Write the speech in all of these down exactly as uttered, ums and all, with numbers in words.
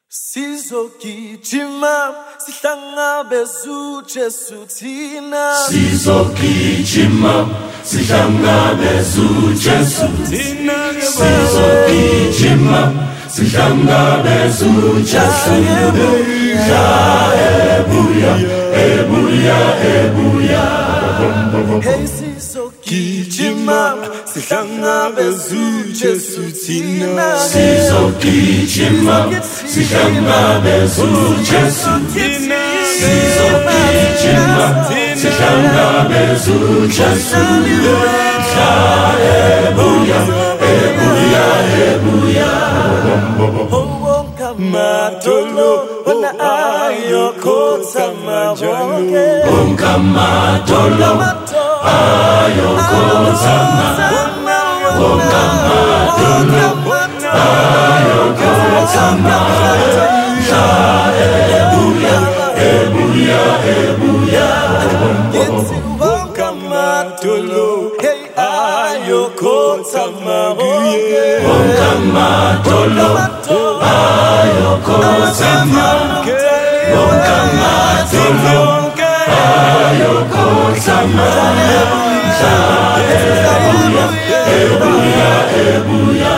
Sizogijima sihlangabeza Jesu thina Sizogijima sihlangabeza Jesu thina Sizogijima sihlangabeza Jesu Ebuya ebuya ebuya Hey sizogijima sihlangabeza Jesu thina Sizogijima sihlangabeza Jesu thina Sizogijima sihlangabeza Jesu Ebuya ebuya ebuya Onkamatolo ona ayokhoza mabonke Onkamatolo ayokhoza Onkamatolo ayokhoza Ebuya ebuya ebuya Onkamatolo hey ayokhoza mabonke Onkamatolo ayokhoza Onkamatolo ayokhoza Ebuya ebuya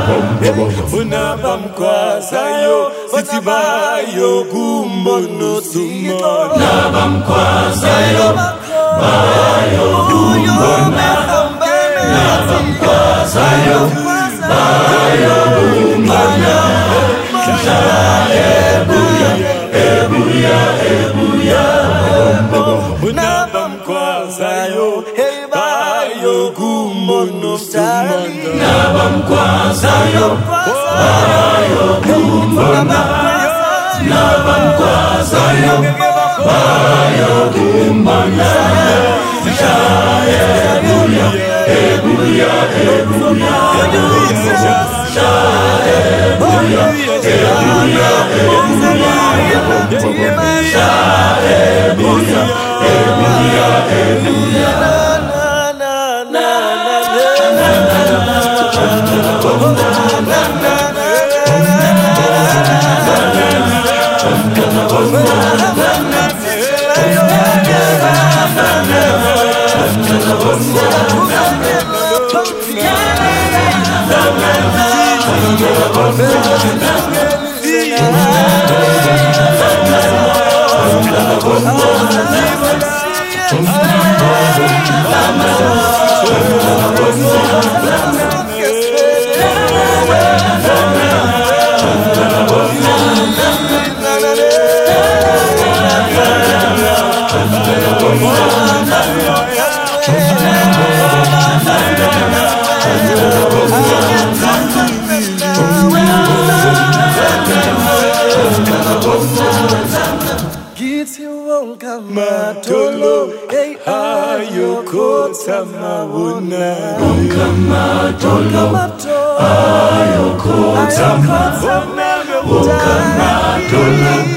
Unabamkwazayo sithi bayo kumbono sumo Nabamkwazayo bayo kumbono Nabamkwazayo bayo kumbono Ebuya ebuya ebuya Unabamkwazayo hey bayo kumbono sumo Nabamkwazayo bayo kumbono Nabamkwazayo bayo kumbono Ebuya ebuya ebuya Ebuya ebuya ebuya Ebuya ebuya Onkamatolo hey ayokhoza mabona Onkamatolo ayokhoza Onkamatolo